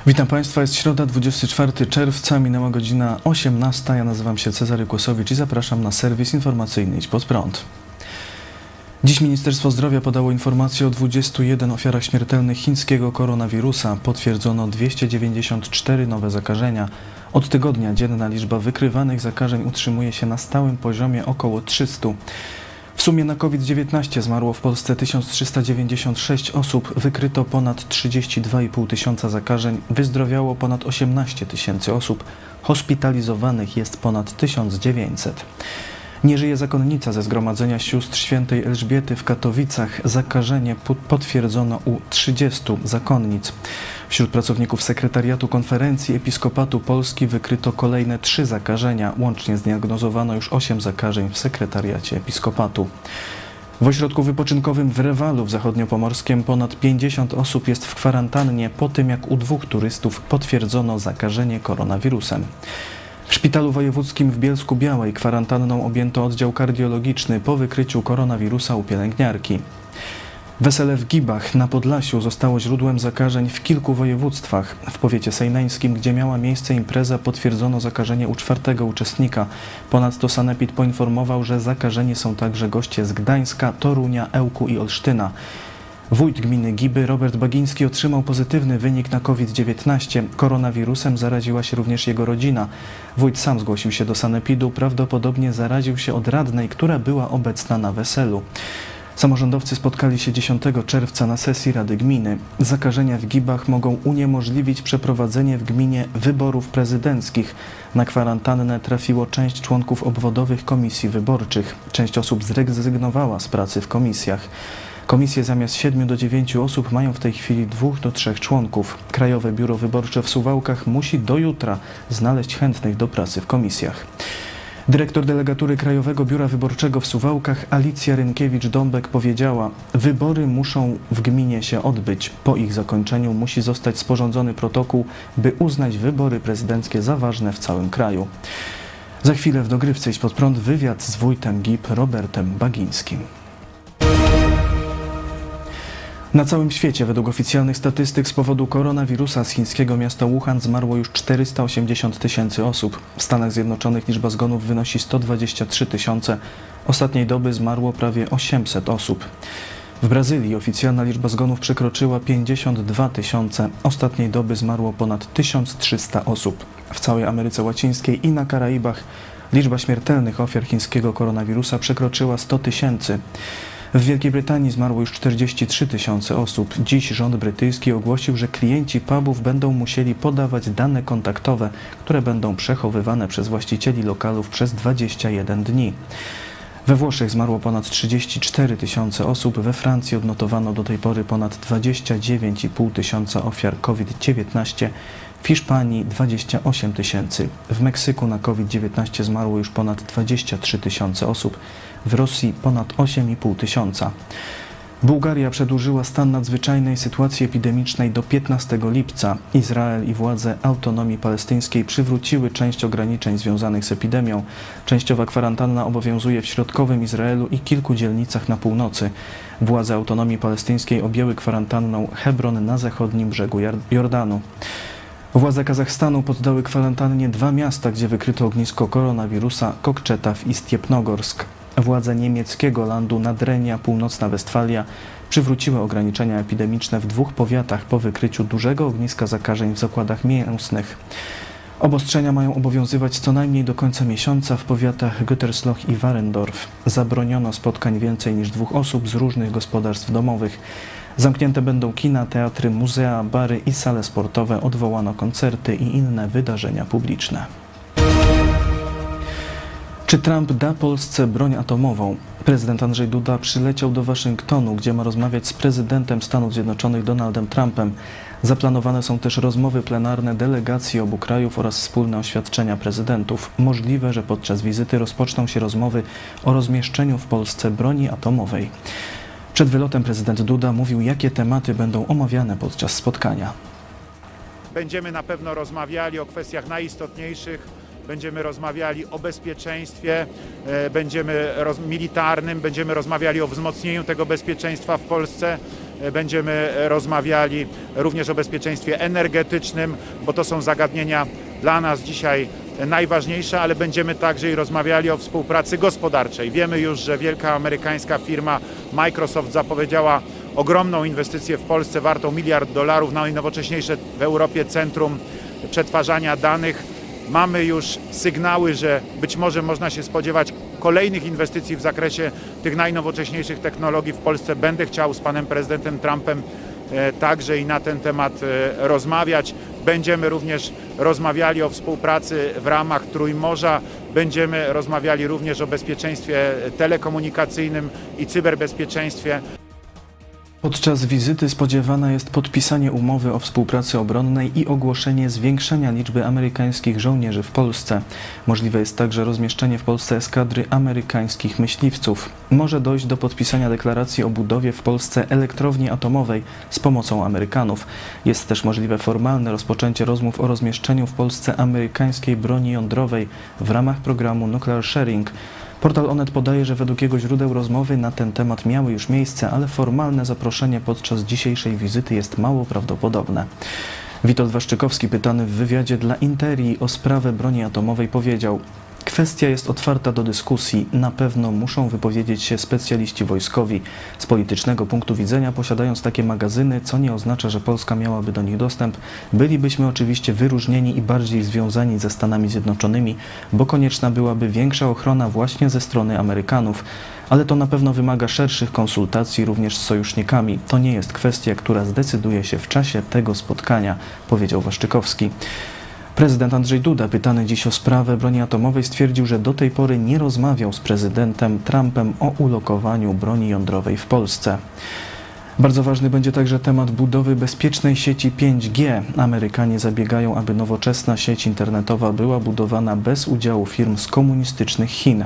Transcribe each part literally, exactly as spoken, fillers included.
Witam Państwa, jest środa, dwudziestego czwartego czerwca, minęła godzina osiemnasta. Ja nazywam się Cezary Kłosowicz i zapraszam na serwis informacyjny Idź Pod Prąd. Dziś Ministerstwo Zdrowia podało informację o dwudziestu jeden ofiarach śmiertelnych chińskiego koronawirusa. Potwierdzono dwieście dziewięćdziesiąt cztery nowe zakażenia. Od tygodnia dzienna liczba wykrywanych zakażeń utrzymuje się na stałym poziomie około trzystu. W sumie na COVID dziewiętnaście zmarło w Polsce tysiąc trzysta dziewięćdziesiąt sześć osób, wykryto ponad trzydzieści dwa i pół tysiąca zakażeń, wyzdrowiało ponad osiemnaście tysięcy osób, hospitalizowanych jest ponad tysiąc dziewięćset. Nie żyje zakonnica ze Zgromadzenia Sióstr Świętej Elżbiety w Katowicach. Zakażenie potwierdzono u trzydziestu zakonnic. Wśród pracowników Sekretariatu Konferencji Episkopatu Polski wykryto kolejne trzy zakażenia. Łącznie zdiagnozowano już osiem zakażeń w Sekretariacie Episkopatu. W ośrodku wypoczynkowym w Rewalu w Zachodniopomorskiem ponad pięćdziesiąt osób jest w kwarantannie po tym, jak u dwóch turystów potwierdzono zakażenie koronawirusem. W Szpitalu Wojewódzkim w Bielsku-Białej kwarantanną objęto oddział kardiologiczny po wykryciu koronawirusa u pielęgniarki. Wesele w Gibach na Podlasiu zostało źródłem zakażeń w kilku województwach. W powiecie sejneńskim, gdzie miała miejsce impreza, potwierdzono zakażenie u czwartego uczestnika. Ponadto sanepid poinformował, że zakażeni są także goście z Gdańska, Torunia, Ełku i Olsztyna. Wójt gminy Giby Robert Bagiński otrzymał pozytywny wynik na COVID dziewiętnaście. Koronawirusem zaraziła się również jego rodzina. Wójt sam zgłosił się do sanepidu, prawdopodobnie zaraził się od radnej, która była obecna na weselu. Samorządowcy spotkali się dziesiątego czerwca na sesji Rady Gminy. Zakażenia w Gibach mogą uniemożliwić przeprowadzenie w gminie wyborów prezydenckich. Na kwarantannę trafiło część członków obwodowych komisji wyborczych. Część osób zrezygnowała z pracy w komisjach. Komisje zamiast siedmiu do dziewięciu osób mają w tej chwili dwóch do trzech członków. Krajowe Biuro Wyborcze w Suwałkach musi do jutra znaleźć chętnych do pracy w komisjach. Dyrektor delegatury Krajowego Biura Wyborczego w Suwałkach Alicja Rynkiewicz-Dąbek powiedziała: wybory muszą w gminie się odbyć. Po ich zakończeniu musi zostać sporządzony protokół, by uznać wybory prezydenckie za ważne w całym kraju. Za chwilę w dogrywce Idź Pod Prąd wywiad z wójtem Gib Robertem Bagińskim. Na całym świecie według oficjalnych statystyk z powodu koronawirusa z chińskiego miasta Wuhan zmarło już czterysta osiemdziesiąt tysięcy osób. W Stanach Zjednoczonych liczba zgonów wynosi sto dwadzieścia trzy tysiące. Ostatniej doby zmarło prawie osiemset osób. W Brazylii oficjalna liczba zgonów przekroczyła pięćdziesiąt dwa tysiące. Ostatniej doby zmarło ponad tysiąc trzysta osób. W całej Ameryce Łacińskiej i na Karaibach liczba śmiertelnych ofiar chińskiego koronawirusa przekroczyła sto tysięcy. W Wielkiej Brytanii zmarło już czterdzieści trzy tysiące osób. Dziś rząd brytyjski ogłosił, że klienci pubów będą musieli podawać dane kontaktowe, które będą przechowywane przez właścicieli lokalów przez dwadzieścia jeden dni. We Włoszech zmarło ponad trzydzieści cztery tysiące osób, we Francji odnotowano do tej pory ponad dwadzieścia dziewięć i pół tysiąca ofiar COVID dziewiętnaście, w Hiszpanii dwadzieścia osiem tysięcy. W Meksyku na COVID dziewiętnaście zmarło już ponad dwadzieścia trzy tysiące osób, w Rosji ponad osiem i pół tysiąca. Bułgaria przedłużyła stan nadzwyczajnej sytuacji epidemicznej do piętnastego lipca. Izrael i władze autonomii palestyńskiej przywróciły część ograniczeń związanych z epidemią. Częściowa kwarantanna obowiązuje w środkowym Izraelu i kilku dzielnicach na północy. Władze autonomii palestyńskiej objęły kwarantanną Hebron na zachodnim brzegu Jordanu. Władze Kazachstanu poddały kwarantannie dwa miasta, gdzie wykryto ognisko koronawirusa: Kokczetaw i Stiepnogorsk. Władze niemieckiego landu Nadrenia, Północna Westfalia przywróciły ograniczenia epidemiczne w dwóch powiatach po wykryciu dużego ogniska zakażeń w zakładach mięsnych. Obostrzenia mają obowiązywać co najmniej do końca miesiąca w powiatach Gütersloh i Warendorf. Zabroniono spotkań więcej niż dwóch osób z różnych gospodarstw domowych. Zamknięte będą kina, teatry, muzea, bary i sale sportowe, odwołano koncerty i inne wydarzenia publiczne. Czy Trump da Polsce broń atomową? Prezydent Andrzej Duda przyleciał do Waszyngtonu, gdzie ma rozmawiać z prezydentem Stanów Zjednoczonych Donaldem Trumpem. Zaplanowane są też rozmowy plenarne delegacji obu krajów oraz wspólne oświadczenia prezydentów. Możliwe, że podczas wizyty rozpoczną się rozmowy o rozmieszczeniu w Polsce broni atomowej. Przed wylotem prezydent Duda mówił, jakie tematy będą omawiane podczas spotkania. Będziemy na pewno rozmawiali o kwestiach najistotniejszych. Będziemy rozmawiali o bezpieczeństwie, będziemy roz, militarnym, będziemy rozmawiali o wzmocnieniu tego bezpieczeństwa w Polsce. Będziemy rozmawiali również o bezpieczeństwie energetycznym, bo to są zagadnienia dla nas dzisiaj najważniejsze, ale będziemy także i rozmawiali o współpracy gospodarczej. Wiemy już, że wielka amerykańska firma Microsoft zapowiedziała ogromną inwestycję w Polsce wartą miliard dolarów na najnowocześniejsze w Europie centrum przetwarzania danych. Mamy już sygnały, że być może można się spodziewać kolejnych inwestycji w zakresie tych najnowocześniejszych technologii w Polsce. Będę chciał z panem prezydentem Trumpem także i na ten temat rozmawiać. Będziemy również rozmawiali o współpracy w ramach Trójmorza. Będziemy rozmawiali również o bezpieczeństwie telekomunikacyjnym i cyberbezpieczeństwie. Podczas wizyty spodziewane jest podpisanie umowy o współpracy obronnej i ogłoszenie zwiększenia liczby amerykańskich żołnierzy w Polsce. Możliwe jest także rozmieszczenie w Polsce eskadry amerykańskich myśliwców. Może dojść do podpisania deklaracji o budowie w Polsce elektrowni atomowej z pomocą Amerykanów. Jest też możliwe formalne rozpoczęcie rozmów o rozmieszczeniu w Polsce amerykańskiej broni jądrowej w ramach programu Nuclear Sharing. Portal Onet podaje, że według jego źródeł rozmowy na ten temat miały już miejsce, ale formalne zaproszenie podczas dzisiejszej wizyty jest mało prawdopodobne. Witold Waszczykowski, pytany w wywiadzie dla Interii o sprawę broni atomowej, powiedział: kwestia jest otwarta do dyskusji. Na pewno muszą wypowiedzieć się specjaliści wojskowi. Z politycznego punktu widzenia, posiadając takie magazyny, co nie oznacza, że Polska miałaby do nich dostęp, bylibyśmy oczywiście wyróżnieni i bardziej związani ze Stanami Zjednoczonymi, bo konieczna byłaby większa ochrona właśnie ze strony Amerykanów. Ale to na pewno wymaga szerszych konsultacji również z sojusznikami. To nie jest kwestia, która zdecyduje się w czasie tego spotkania, powiedział Waszczykowski. Prezydent Andrzej Duda, pytany dziś o sprawę broni atomowej, stwierdził, że do tej pory nie rozmawiał z prezydentem Trumpem o ulokowaniu broni jądrowej w Polsce. Bardzo ważny będzie także temat budowy bezpiecznej sieci pięć G. Amerykanie zabiegają, aby nowoczesna sieć internetowa była budowana bez udziału firm z komunistycznych Chin.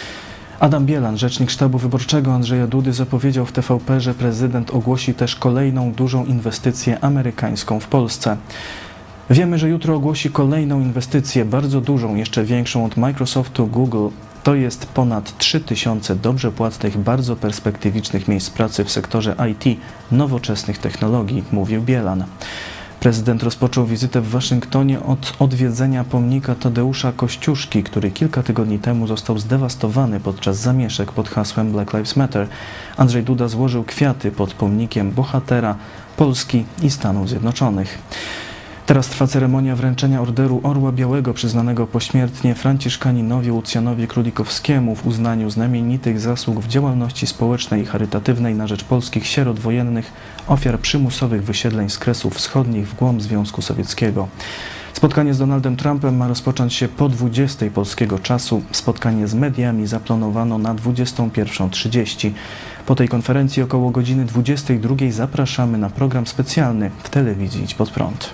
Adam Bielan, rzecznik sztabu wyborczego Andrzeja Dudy, zapowiedział w T V P, że prezydent ogłosi też kolejną dużą inwestycję amerykańską w Polsce. Wiemy, że jutro ogłosi kolejną inwestycję, bardzo dużą, jeszcze większą od Microsoftu, Google. To jest ponad trzy tysiące dobrze płatnych, bardzo perspektywicznych miejsc pracy w sektorze I T, nowoczesnych technologii, mówił Bielan. Prezydent rozpoczął wizytę w Waszyngtonie od odwiedzenia pomnika Tadeusza Kościuszki, który kilka tygodni temu został zdewastowany podczas zamieszek pod hasłem Black Lives Matter. Andrzej Duda złożył kwiaty pod pomnikiem bohatera Polski i Stanów Zjednoczonych. Teraz trwa ceremonia wręczenia Orderu Orła Białego przyznanego pośmiertnie Franciszkaninowi Lucjanowi Królikowskiemu w uznaniu znamienitych zasług w działalności społecznej i charytatywnej na rzecz polskich sierot wojennych, ofiar przymusowych wysiedleń z Kresów Wschodnich w głąb Związku Sowieckiego. Spotkanie z Donaldem Trumpem ma rozpocząć się po dwudziestej polskiego czasu. Spotkanie z mediami zaplanowano na dwudziestą pierwszą trzydzieści. Po tej konferencji około godziny dwudziestej drugiej zapraszamy na program specjalny w telewizji Idź Pod Prąd.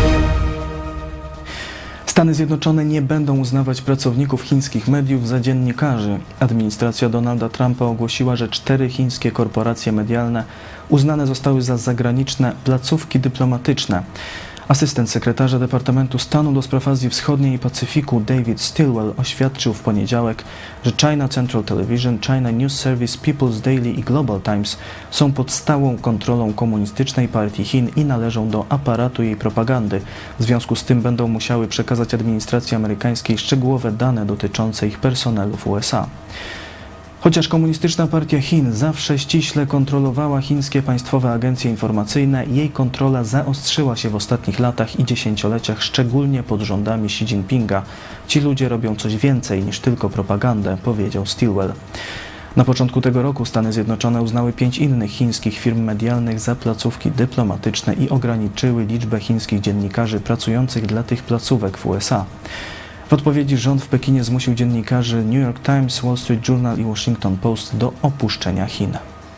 Stany Zjednoczone nie będą uznawać pracowników chińskich mediów za dziennikarzy. Administracja Donalda Trumpa ogłosiła, że cztery chińskie korporacje medialne uznane zostały za zagraniczne placówki dyplomatyczne. Asystent sekretarza Departamentu Stanu do spraw Azji Wschodniej i Pacyfiku David Stilwell oświadczył w poniedziałek, że China Central Television, China News Service, People's Daily i Global Times są pod stałą kontrolą Komunistycznej Partii Chin i należą do aparatu jej propagandy. W związku z tym będą musiały przekazać administracji amerykańskiej szczegółowe dane dotyczące ich personelu w U S A. Chociaż Komunistyczna Partia Chin zawsze ściśle kontrolowała chińskie państwowe agencje informacyjne, jej kontrola zaostrzyła się w ostatnich latach i dziesięcioleciach, szczególnie pod rządami Xi Jinpinga. Ci ludzie robią coś więcej niż tylko propagandę, powiedział Stilwell. Na początku tego roku Stany Zjednoczone uznały pięć innych chińskich firm medialnych za placówki dyplomatyczne i ograniczyły liczbę chińskich dziennikarzy pracujących dla tych placówek w U S A. W odpowiedzi rząd w Pekinie zmusił dziennikarzy New York Times, Wall Street Journal i Washington Post do opuszczenia Chin.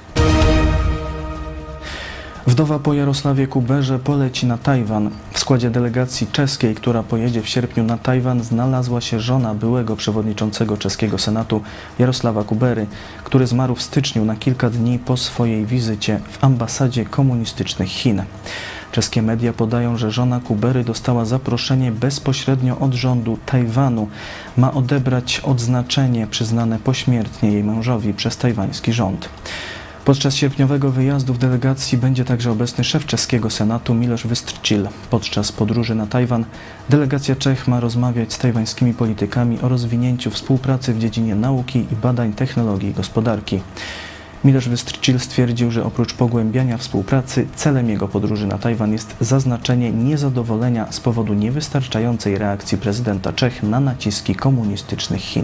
Wdowa po Jarosławie Kuberze poleci na Tajwan. W składzie delegacji czeskiej, która pojedzie w sierpniu na Tajwan, znalazła się żona byłego przewodniczącego czeskiego Senatu Jarosława Kubery, który zmarł w styczniu na kilka dni po swojej wizycie w ambasadzie komunistycznych Chin. Czeskie media podają, że żona Kubery dostała zaproszenie bezpośrednio od rządu Tajwanu. Ma odebrać odznaczenie przyznane pośmiertnie jej mężowi przez tajwański rząd. Podczas sierpniowego wyjazdu w delegacji będzie także obecny szef czeskiego Senatu Miloš Vystrčil. Podczas podróży na Tajwan delegacja Czech ma rozmawiać z tajwańskimi politykami o rozwinięciu współpracy w dziedzinie nauki i badań technologii i gospodarki. Miloš Vystrčil stwierdził, że oprócz pogłębiania współpracy celem jego podróży na Tajwan jest zaznaczenie niezadowolenia z powodu niewystarczającej reakcji prezydenta Czech na naciski komunistycznych Chin.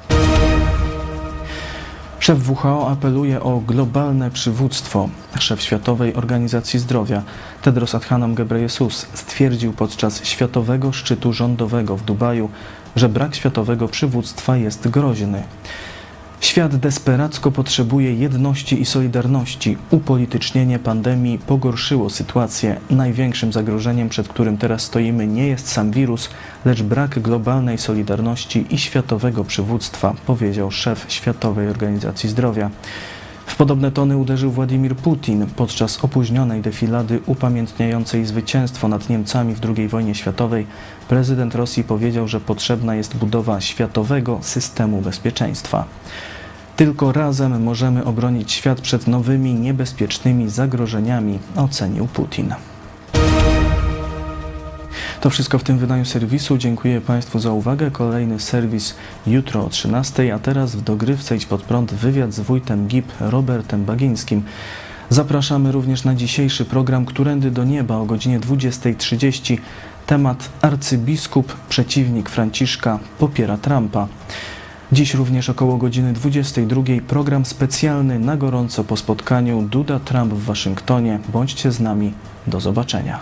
Szef W H O apeluje o globalne przywództwo. Szef Światowej Organizacji Zdrowia Tedros Adhanom Ghebreyesus stwierdził podczas Światowego Szczytu Rządowego w Dubaju, że brak światowego przywództwa jest groźny. Świat desperacko potrzebuje jedności i solidarności. Upolitycznienie pandemii pogorszyło sytuację. Największym zagrożeniem, przed którym teraz stoimy, nie jest sam wirus, lecz brak globalnej solidarności i światowego przywództwa, powiedział szef Światowej Organizacji Zdrowia. W podobne tony uderzył Władimir Putin podczas opóźnionej defilady upamiętniającej zwycięstwo nad Niemcami w drugiej wojnie światowej. Prezydent Rosji powiedział, że potrzebna jest budowa światowego systemu bezpieczeństwa. Tylko razem możemy obronić świat przed nowymi, niebezpiecznymi zagrożeniami, ocenił Putin. To wszystko w tym wydaniu serwisu. Dziękuję Państwu za uwagę. Kolejny serwis jutro o trzynastej, a teraz w dogrywce Idź Pod Prąd wywiad z wójtem Gib Robertem Bagińskim. Zapraszamy również na dzisiejszy program Którędy do Nieba o godzinie dwudziestej trzydzieści. Temat: arcybiskup, przeciwnik Franciszka, popiera Trumpa. Dziś również około godziny dwudziestej drugiej program specjalny na gorąco po spotkaniu Duda-Trump w Waszyngtonie. Bądźcie z nami. Do zobaczenia.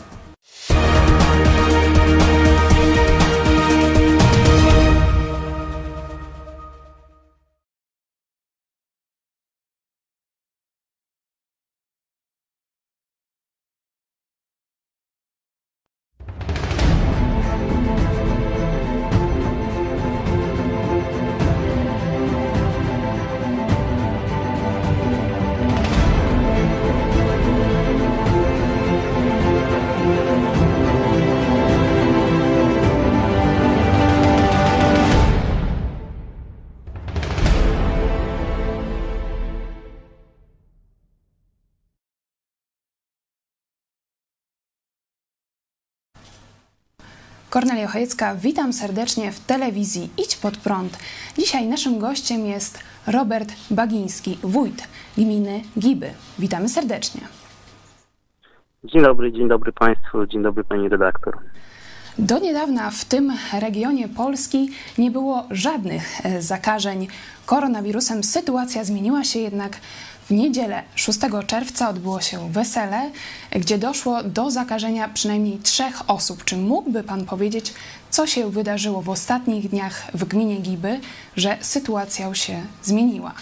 Kornelia Chojecka, witam serdecznie w telewizji Idź Pod Prąd. Dzisiaj naszym gościem jest Robert Bagiński, wójt gminy Giby. Witamy serdecznie. Dzień dobry, dzień dobry Państwu, dzień dobry Pani redaktor. Do niedawna w tym regionie Polski nie było żadnych zakażeń koronawirusem. Sytuacja zmieniła się jednak w niedzielę szóstego czerwca odbyło się wesele, gdzie doszło do zakażenia przynajmniej trzech osób. Czy mógłby Pan powiedzieć, co się wydarzyło w ostatnich dniach w gminie Giby, że sytuacja się zmieniła?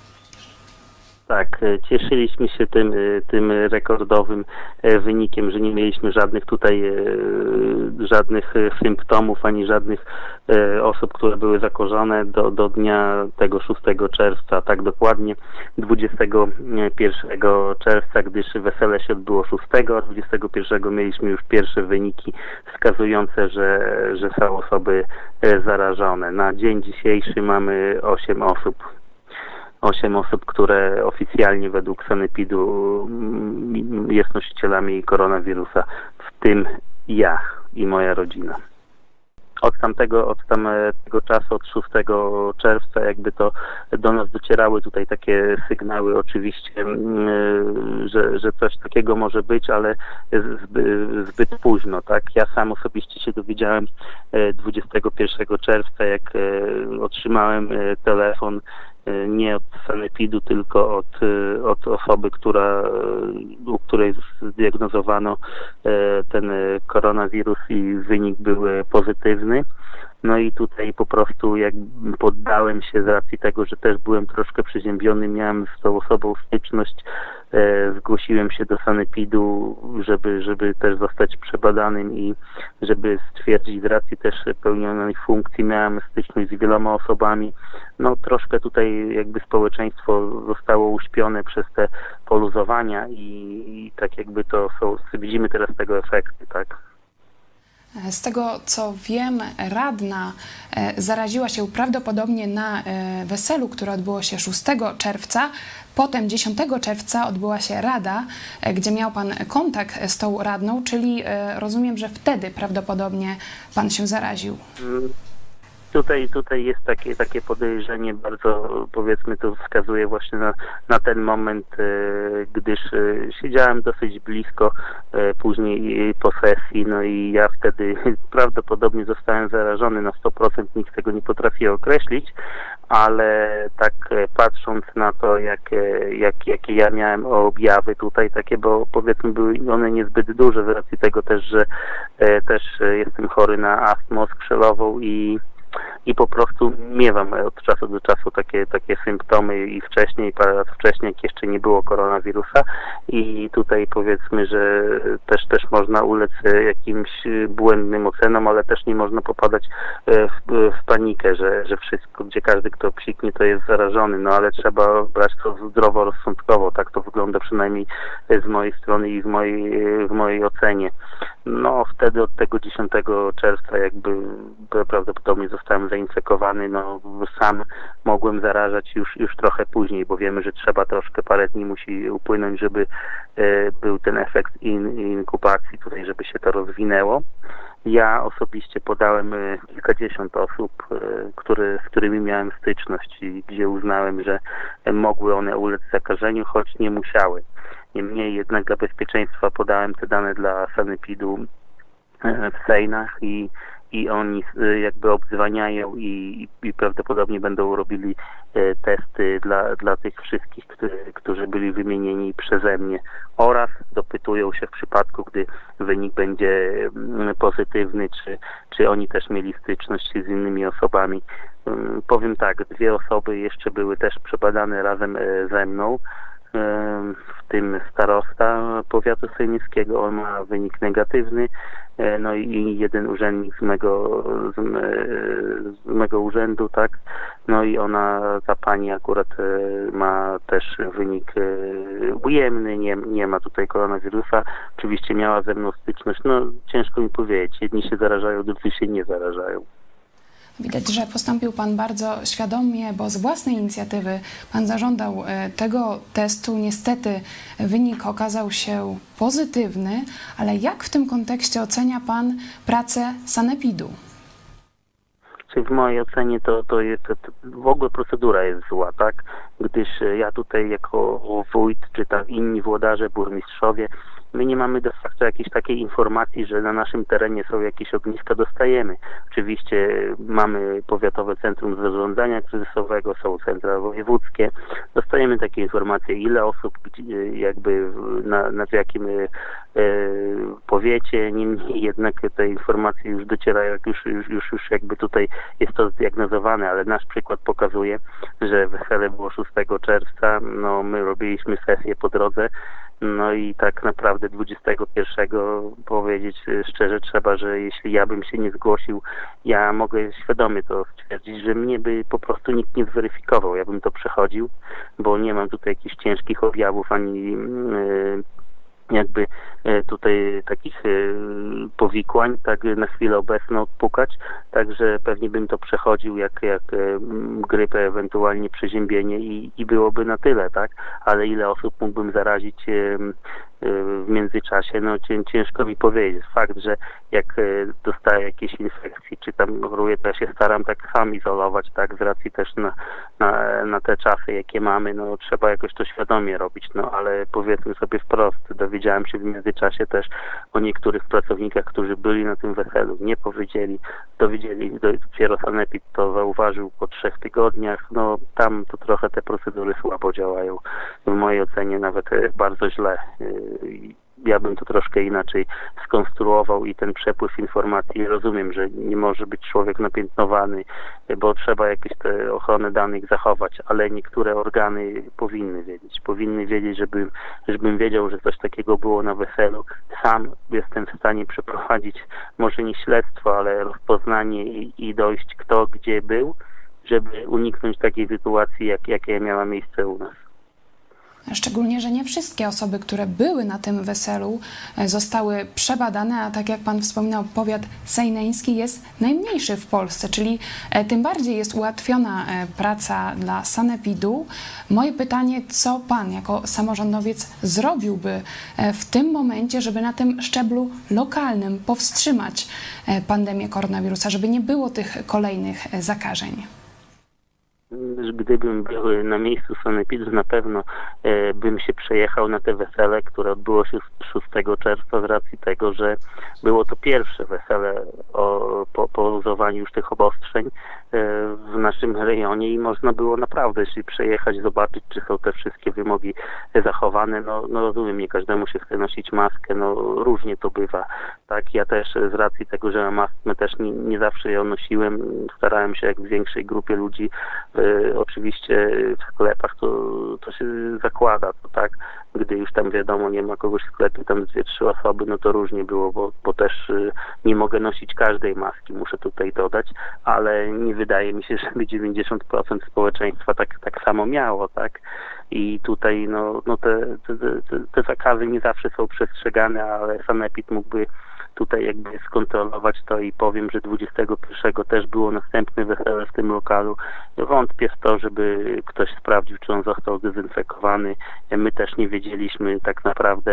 Tak, cieszyliśmy się tym, tym rekordowym wynikiem, że nie mieliśmy żadnych tutaj żadnych symptomów, ani żadnych osób, które były zakażone do, do dnia tego szóstego czerwca, tak dokładnie dwudziestego pierwszego czerwca, gdyż wesele się odbyło szóstego, a dwudziestego pierwszego mieliśmy już pierwsze wyniki wskazujące, że, że są osoby zarażone. Na dzień dzisiejszy mamy osiem osób. Osiem osób, które oficjalnie według sanepidu jest nosicielami koronawirusa, w tym ja i moja rodzina. Od tamtego, od tamtego czasu, od szóstego czerwca, jakby to do nas docierały tutaj takie sygnały oczywiście, że, że coś takiego może być, ale zbyt, zbyt późno, tak? Ja sam osobiście się dowiedziałem dwudziestego pierwszego czerwca, jak otrzymałem telefon nie od sanepidu, tylko od, od osoby, która, u której zdiagnozowano ten koronawirus i wynik był pozytywny. No i tutaj po prostu jak poddałem się z racji tego, że też byłem troszkę przeziębiony, miałem z tą osobą styczność, e, zgłosiłem się do sanepidu, żeby, żeby też zostać przebadanym i żeby stwierdzić z racji też pełnionej funkcji, miałem styczność z wieloma osobami. No troszkę tutaj jakby społeczeństwo zostało uśpione przez te poluzowania i, i tak jakby to są, widzimy teraz tego efekty, tak. Z tego co wiem, radna zaraziła się prawdopodobnie na weselu, które odbyło się szóstego czerwca. Potem dziesiątego czerwca odbyła się rada, gdzie miał pan kontakt z tą radną, czyli rozumiem, że wtedy prawdopodobnie pan się zaraził. Tutaj, tutaj jest takie, takie podejrzenie, bardzo powiedzmy to wskazuje właśnie na, na ten moment, e, gdyż e, siedziałem dosyć blisko e, później po sesji, no i ja wtedy prawdopodobnie zostałem zarażony na sto procent, nikt tego nie potrafi określić, ale tak e, patrząc na to, jak, e, jak, jakie ja miałem objawy tutaj, takie, bo powiedzmy były one niezbyt duże z racji tego też, że e, też jestem chory na astmę skrzelową i I po prostu miewam od czasu do czasu takie, takie symptomy i wcześniej, parę lat wcześniej, jak jeszcze nie było koronawirusa i tutaj powiedzmy, że też, też można ulec jakimś błędnym ocenom, ale też nie można popadać w, w panikę, że, że wszystko, gdzie każdy, kto psiknie, to jest zarażony, no ale trzeba brać to zdroworozsądkowo, tak to wygląda przynajmniej z mojej strony i w mojej, w mojej ocenie. No wtedy od tego dziesiątego czerwca jakby prawdopodobnie zostałem zainfekowany, no sam mogłem zarażać już, już trochę później, bo wiemy, że trzeba troszkę, parę dni musi upłynąć, żeby e, był ten efekt in, inkubacji tutaj, żeby się to rozwinęło. Ja osobiście podałem e, kilkadziesiąt osób, e, które, z którymi miałem styczność i gdzie uznałem, że e, mogły one ulec zakażeniu, choć nie musiały. Niemniej jednak dla bezpieczeństwa podałem te dane dla sanepidu w Sejnach i, i oni jakby obdzwaniają i, i prawdopodobnie będą robili testy dla, dla tych wszystkich, którzy, którzy byli wymienieni przeze mnie oraz dopytują się w przypadku, gdy wynik będzie pozytywny, czy, czy oni też mieli styczność z innymi osobami. Powiem tak, dwie osoby jeszcze były też przebadane razem ze mną, w tym starosta powiatu sejmieckiego, on ma wynik negatywny, no i jeden urzędnik z mego, z, me, z mego urzędu, tak, no i ona, ta pani akurat ma też wynik ujemny, nie, nie ma tutaj koronawirusa, oczywiście miała ze mną styczność, no ciężko mi powiedzieć, jedni się zarażają, drudzy się nie zarażają. Widać, że postąpił pan bardzo świadomie, bo z własnej inicjatywy pan zażądał tego testu. Niestety wynik okazał się pozytywny, ale jak w tym kontekście ocenia pan pracę sanepidu? W mojej ocenie to, to jest, to w ogóle procedura jest zła, tak? Gdyż ja tutaj jako wójt, czy tam inni włodarze, burmistrzowie, my nie mamy de facto jakiejś takiej informacji, że na naszym terenie są jakieś ogniska, dostajemy. Oczywiście mamy Powiatowe Centrum Zarządzania Kryzysowego, są centra wojewódzkie, dostajemy takie informacje, ile osób jakby na, na w jakim e, powiecie, niemniej jednak te informacje już docierają, jak już, już, już, już jakby tutaj jest to zdiagnozowane, ale nasz przykład pokazuje, że wesele było szóstego czerwca, no my robiliśmy sesję po drodze, no i tak naprawdę dwudziestego pierwszego powiedzieć szczerze trzeba, że jeśli ja bym się nie zgłosił, ja mogę świadomie to stwierdzić, że mnie by po prostu nikt nie zweryfikował. Ja bym to przechodził, bo nie mam tutaj jakichś ciężkich objawów ani yy, jakby tutaj takich powikłań, tak na chwilę obecną odpukać, także pewnie bym to przechodził jak, jak grypę, ewentualnie przeziębienie i, i byłoby na tyle, tak? Ale ile osób mógłbym zarazić w międzyczasie, no ciężko mi powiedzieć. Fakt, że jak dostaję jakieś infekcje, czy tam choruję, to ja się staram tak sam izolować, tak, z racji też na, na, na te czasy, jakie mamy, no trzeba jakoś to świadomie robić, no ale powiedzmy sobie wprost, dowiedziałem się w międzyczasie też o niektórych pracownikach, którzy byli na tym weselu, nie powiedzieli, dowiedzieli, dopiero sanepid to zauważył po trzech tygodniach, no tam to trochę te procedury słabo działają, w mojej ocenie nawet bardzo źle. Ja bym to troszkę inaczej skonstruował i ten przepływ informacji, rozumiem, że nie może być człowiek napiętnowany, bo trzeba jakieś te ochronę danych zachować, ale niektóre organy powinny wiedzieć. Powinny wiedzieć, żebym, żebym wiedział, że coś takiego było na weselu. Sam jestem w stanie przeprowadzić może nie śledztwo, ale rozpoznanie i, i dojść kto gdzie był, żeby uniknąć takiej sytuacji, jak, jakie miała miejsce u nas. Szczególnie, że nie wszystkie osoby, które były na tym weselu, zostały przebadane, a tak jak pan wspominał, powiat sejneński jest najmniejszy w Polsce, czyli tym bardziej jest ułatwiona praca dla sanepidu. Moje pytanie, co pan jako samorządowiec zrobiłby w tym momencie, żeby na tym szczeblu lokalnym powstrzymać pandemię koronawirusa, żeby nie było tych kolejnych zakażeń? Gdybym był na miejscu sanepidu, na pewno e, bym się przejechał na te wesele, które odbyło się szóstego czerwca z racji tego, że było to pierwsze wesele o, po, po luzowaniu już tych obostrzeń e, w naszym rejonie i można było naprawdę się przejechać, zobaczyć, czy są te wszystkie wymogi zachowane. No, no rozumiem, nie każdemu się chce nosić maskę, no różnie to bywa. Tak, ja też z racji tego, że mam astmę, też nie, nie zawsze ją nosiłem, starałem się jak w większej grupie ludzi. E, oczywiście w sklepach to, to się zakłada, to tak, gdy już tam wiadomo, nie ma kogoś w sklepie, tam dwie, trzy osoby, no to różnie było, bo, bo też y, nie mogę nosić każdej maski, muszę tutaj dodać, ale nie wydaje mi się, żeby dziewięćdziesiąt procent społeczeństwa tak, tak samo miało, tak, i tutaj no, no te, te, te, te zakazy nie zawsze są przestrzegane, ale sanepid mógłby tutaj jakby skontrolować to i powiem, że dwudziestego pierwszego też było następne wesele w tym lokalu. Wątpię w to, żeby ktoś sprawdził, czy on został zdezynfekowany. My też nie wiedzieliśmy tak naprawdę,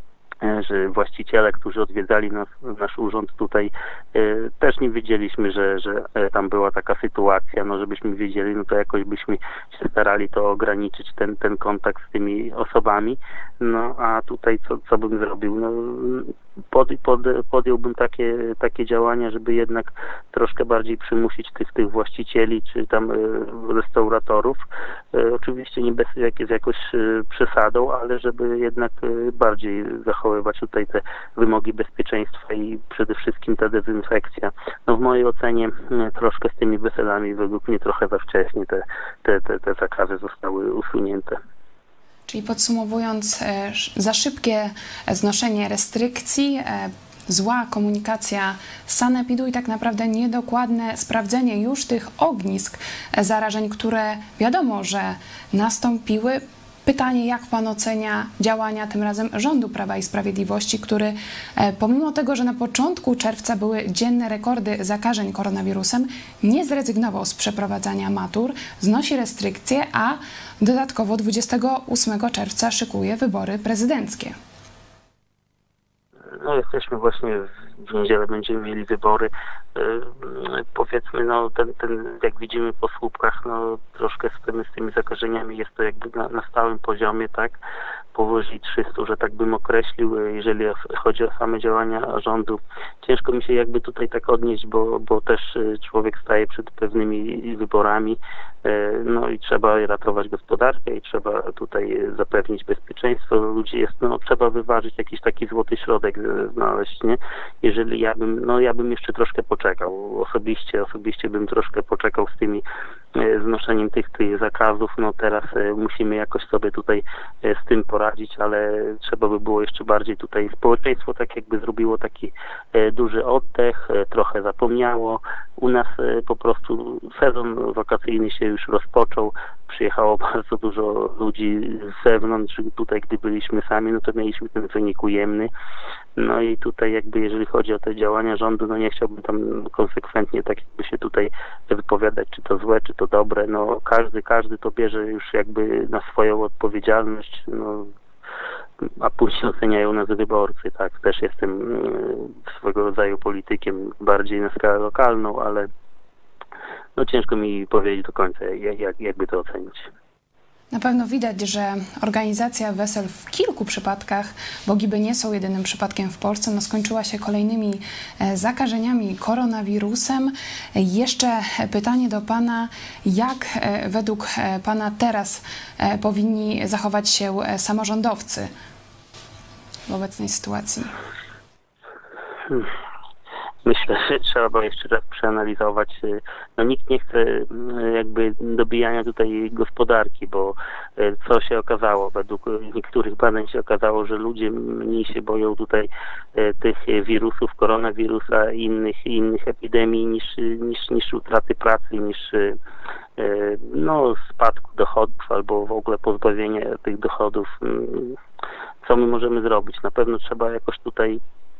że właściciele, którzy odwiedzali nas, nasz urząd tutaj, e, też nie wiedzieliśmy, że, że tam była taka sytuacja, no żebyśmy wiedzieli, no to jakoś byśmy się starali to ograniczyć, ten, ten kontakt z tymi osobami, no a tutaj co, co bym zrobił, no pod, pod, podjąłbym takie, takie działania, żeby jednak troszkę bardziej przymusić tych, tych właścicieli, czy tam e, restauratorów, e, oczywiście nie bez, jak, z jakąś e, przesadą, ale żeby jednak e, bardziej zachować tutaj te wymogi bezpieczeństwa i przede wszystkim ta dezynfekcja. No w mojej ocenie troszkę z tymi weselami według mnie trochę za wcześnie te, te, te, te zakazy zostały usunięte. Czyli podsumowując, za szybkie znoszenie restrykcji, zła komunikacja sanepidu i tak naprawdę niedokładne sprawdzenie już tych ognisk zarażeń, które wiadomo, że nastąpiły. Pytanie, jak pan ocenia działania tym razem rządu Prawa i Sprawiedliwości, który pomimo tego, że na początku czerwca były dzienne rekordy zakażeń koronawirusem, nie zrezygnował z przeprowadzania matur, znosi restrykcje, a dodatkowo dwudziestego ósmego czerwca szykuje wybory prezydenckie. No jesteśmy właśnie w niedzielę, będziemy mieli wybory. Yy, powiedzmy, no ten, ten, jak widzimy po słupkach, no troszkę z tymi, z tymi zakażeniami jest to jakby na, na stałym poziomie, tak, powyżej trzystu, że tak bym określił, jeżeli chodzi o same działania rządu. Ciężko mi się jakby tutaj tak odnieść, bo, bo też człowiek staje przed pewnymi wyborami, no i trzeba ratować gospodarkę i trzeba tutaj zapewnić bezpieczeństwo ludzi. Jest, no trzeba wyważyć jakiś taki złoty środek znaleźć, nie? Jeżeli ja bym, no ja bym jeszcze troszkę poczekał. Osobiście, osobiście bym troszkę poczekał z tymi znoszeniem tych, tych zakazów. No teraz musimy jakoś sobie tutaj z tym poradzić, ale trzeba by było jeszcze bardziej tutaj społeczeństwo tak jakby zrobiło taki duży oddech, trochę zapomniało. U nas po prostu sezon wakacyjny się już rozpoczął. Przyjechało bardzo dużo ludzi z zewnątrz. Tutaj, gdy byliśmy sami, no to mieliśmy ten wynik ujemny. No i tutaj jakby jeżeli chodzi o te działania rządu, no nie chciałbym tam konsekwentnie tak jakby się tutaj wypowiadać, czy to złe, czy to dobre. No każdy, każdy to bierze już jakby na swoją odpowiedzialność, no a później oceniają nas wyborcy, tak. Też jestem swego rodzaju politykiem, bardziej na skalę lokalną, ale no ciężko mi powiedzieć do końca, jak, jakby to ocenić. Na pewno widać, że organizacja wesel w kilku przypadkach, bo giby nie są jedynym przypadkiem w Polsce, no skończyła się kolejnymi zakażeniami koronawirusem. Jeszcze pytanie do pana, jak według pana teraz powinni zachować się samorządowcy w obecnej sytuacji? Hmm. Myślę, że trzeba jeszcze raz przeanalizować. No nikt nie chce jakby dobijania tutaj gospodarki, bo co się okazało, według niektórych badań się okazało, że ludzie mniej się boją tutaj tych wirusów, koronawirusa i innych, innych epidemii niż, niż, niż utraty pracy, niż no, spadku dochodów albo w ogóle pozbawienia tych dochodów. Co my możemy zrobić? Na pewno trzeba jakoś tutaj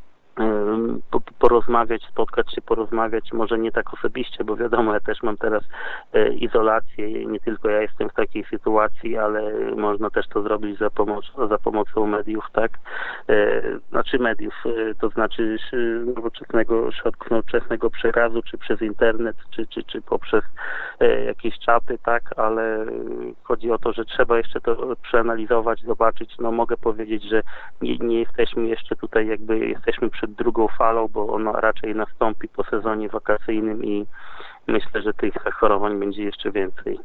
porozmawiać, spotkać się, porozmawiać, może nie tak osobiście, bo wiadomo, ja też mam teraz izolację i nie tylko ja jestem w takiej sytuacji, ale można też to zrobić za pomocą, za pomocą mediów, tak? Znaczy mediów, to znaczy nowoczesnego, środków nowoczesnego przekazu, czy przez internet, czy, czy, czy poprzez jakieś czaty, tak? Ale chodzi o to, że trzeba jeszcze to przeanalizować, zobaczyć. No mogę powiedzieć, że nie, nie jesteśmy jeszcze tutaj jakby, jesteśmy przed drugą falą, bo ona raczej nastąpi po sezonie wakacyjnym i myślę, że tych zachorowań będzie jeszcze więcej.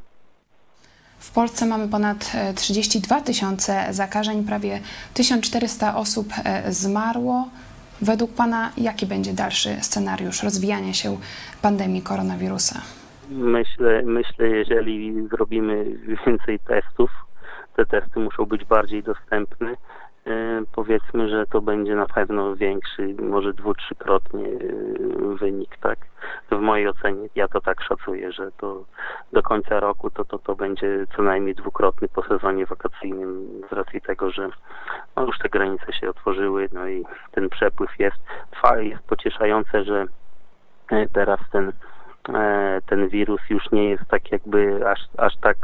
W Polsce mamy ponad trzydzieści dwa tysiące zakażeń, prawie tysiąc czterysta osób zmarło. Według Pana jaki będzie dalszy scenariusz rozwijania się pandemii koronawirusa? Myślę, myślę, jeżeli zrobimy więcej testów, te testy muszą być bardziej dostępne. Powiedzmy, że to będzie na pewno większy, może dwu, trzykrotnie wynik, tak? W mojej ocenie, ja to tak szacuję, że to do końca roku to, to, to będzie co najmniej dwukrotny po sezonie wakacyjnym z racji tego, że no już te granice się otworzyły, no i ten przepływ jest. Jest pocieszające, że teraz ten, ten wirus już nie jest tak jakby aż, aż tak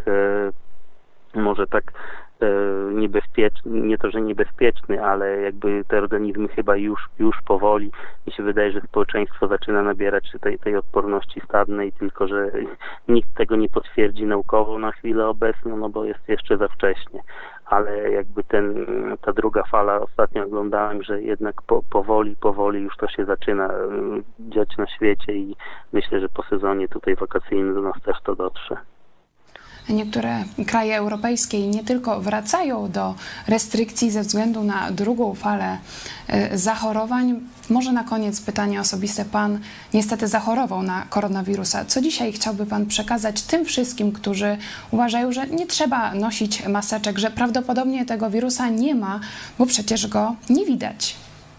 może tak niebezpieczny, nie to, że niebezpieczny, ale jakby te organizmy chyba już, już powoli, mi się wydaje, że społeczeństwo zaczyna nabierać tej, tej odporności stadnej, tylko że nikt tego nie potwierdzi naukowo na chwilę obecną, no bo jest jeszcze za wcześnie, ale jakby ten, ta druga fala, ostatnio oglądałem, że jednak po, powoli, powoli już to się zaczyna dziać na świecie i myślę, że po sezonie tutaj wakacyjnym do nas też to dotrze. Niektóre kraje europejskie i nie tylko wracają do restrykcji ze względu na drugą falę zachorowań. Może na koniec pytanie osobiste. Pan niestety zachorował na koronawirusa. Co dzisiaj chciałby Pan przekazać tym wszystkim, którzy uważają, że nie trzeba nosić maseczek, że prawdopodobnie tego wirusa nie ma, bo przecież go nie widać?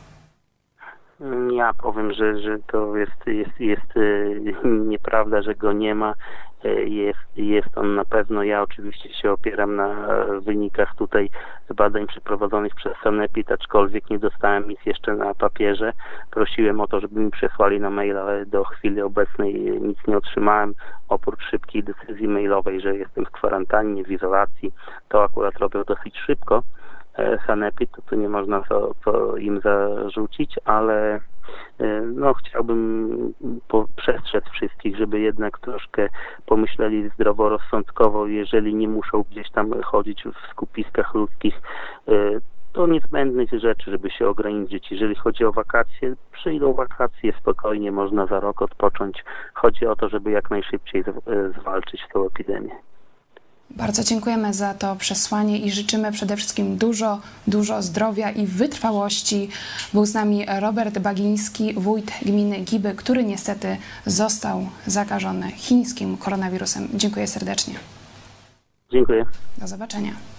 Ja powiem, że, że to jest, jest, jest nieprawda, że go nie ma. Jest, jest on na pewno, ja oczywiście się opieram na wynikach tutaj badań przeprowadzonych przez Sanepid, aczkolwiek nie dostałem nic jeszcze na papierze. Prosiłem o to, żeby mi przesłali na maila, ale do chwili obecnej nic nie otrzymałem, oprócz szybkiej decyzji mailowej, że jestem w kwarantannie, w izolacji. To akurat robią dosyć szybko. Sanepid, to tu nie można co, co im zarzucić, ale no chciałbym po, przestrzec wszystkich, żeby jednak troszkę pomyśleli zdroworozsądkowo, jeżeli nie muszą gdzieś tam chodzić w skupiskach ludzkich, to niezbędnych rzeczy, żeby się ograniczyć. Jeżeli chodzi o wakacje, przyjdą wakacje, spokojnie można za rok odpocząć. Chodzi o to, żeby jak najszybciej zwalczyć tę epidemię. Bardzo dziękujemy za to przesłanie i życzymy przede wszystkim dużo, dużo zdrowia i wytrwałości. Był z nami Robert Bagiński, wójt gminy Giby, który niestety został zakażony chińskim koronawirusem. Dziękuję serdecznie. Dziękuję. Do zobaczenia.